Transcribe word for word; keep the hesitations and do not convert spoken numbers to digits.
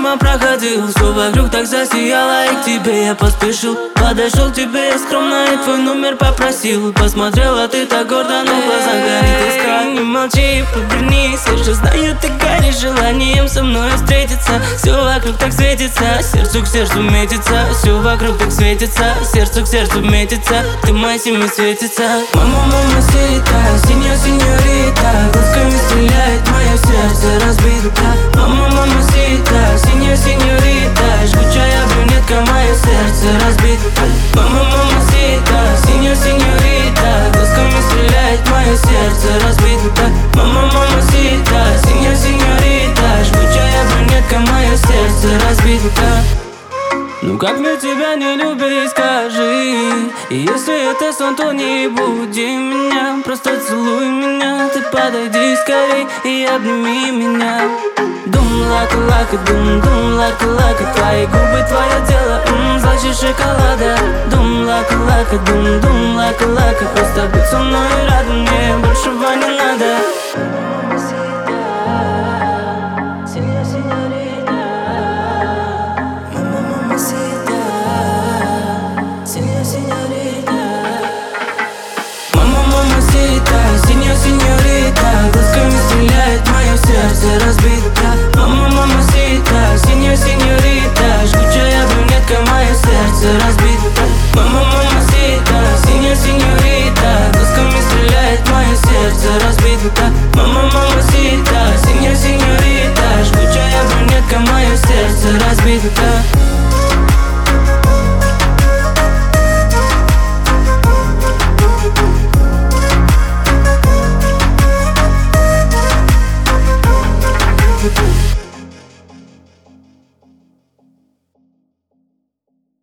мимо проходил, все вокруг так засияло, и к тебе я поспешил. Подошел к тебе я скромно и твой номер попросил. Посмотрела ты так гордо, но в глазах горит искра. Не молчи, повернись, я же знаю, ты горишь желанием со мной встретиться. Все вокруг так светится, сердцу к сердцу метится. Все вокруг так светится, сердцу к сердцу метится. Ты моя семья светится. Мама, мама, сита, синяя синьорита, глазками стреляет, мое сердце разбито. Мама, мама, сита, синяя синьорита, жгучая брюнетка, мое сердце разбито. Мама, мама, сита, синяя синьорита, глазками стреляет, мое сердце разбито. Мама, мама, сита, синяя синьорита, жгучая брюнетка, мое сердце разбито. Ну как мне тебя не любить, скажи. И если это сон, то не буди меня, просто целуй меня. Ты подойди скорей и обними меня. Дум лака лака, дум дум лака лака, твои губы, твое тело, ммм, слаще шоколада. Дум лака лака, дум дум лака лака, просто будь со мной и рада, мне большего не надо. Синяя синьорита, глазками стреляет, мое сердце разбито. Мама, мама, сита, синяя синьорита, жгучая брюнетка, мое сердце разбито. Мама, мама, сита, синяя синьорита, глазками стреляет, мое сердце разбито. Мама, мама, сита, синяя синьорита, жгучая брюнетка, мое сердце разбито.